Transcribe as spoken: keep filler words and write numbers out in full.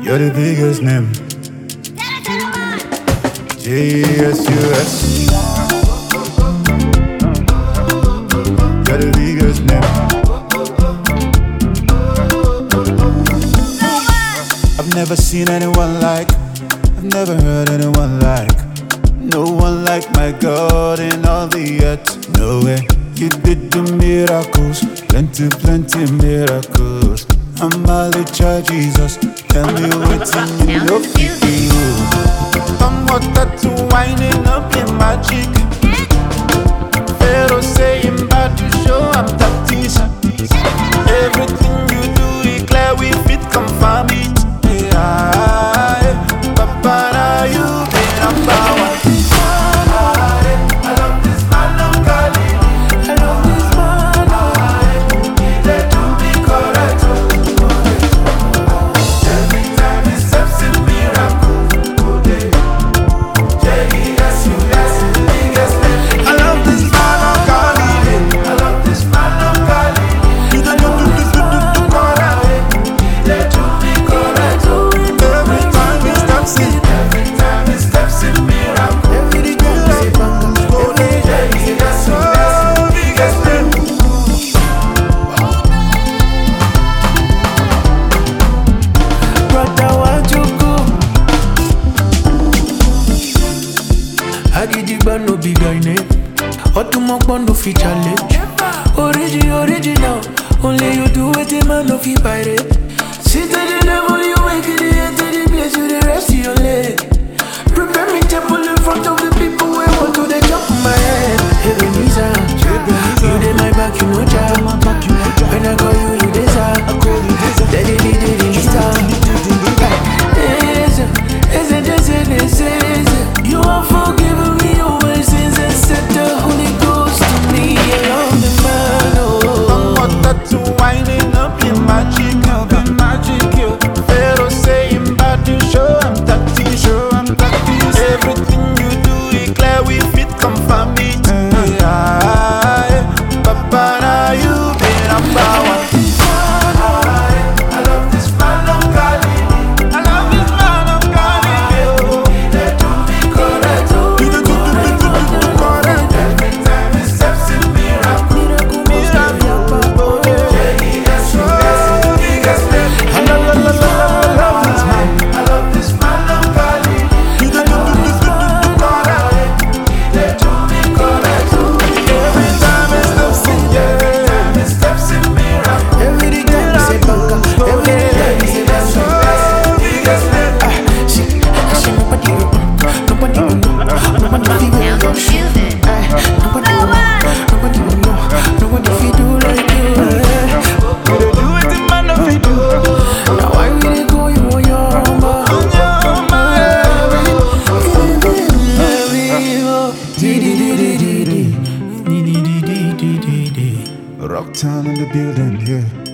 You're the biggest name. J E S U S. You're the biggest name. I've never seen anyone like, I've never heard anyone like, no one like my God in all the earth. No way. You did the miracles, plenty, plenty miracles. I'm a little Jesus. Tell me what's in you know you do. Some water to winding up in magic. Pharaoh saying bad to show I'm tactics. Everything you do, it clear we fit confirm it. Yeah, Papa, now you been a power. Agidigba no big guy name. Otumokbo no fit challenge. Origi, original. Only you do it, man no fit pirate. Sit at the level you make it, enter the place you the rest of your leg. Prepare me temple in front of the people who want to the top of my head. Ebenezer, you dey my back, you know job. When I call you, you deserve. Daddy, daddy, daddy, star. You are forgiving me all my sins and set the Holy Ghost to me. Along the man, oh. Some water to winding up in magic, up in magic. Pharaoh saying bad to show I'm tactics, show I'm tactics. Everything you do, it clear we fit confirm it. Yeah, Papa, now you been a power. Rocktown in the building, yeah.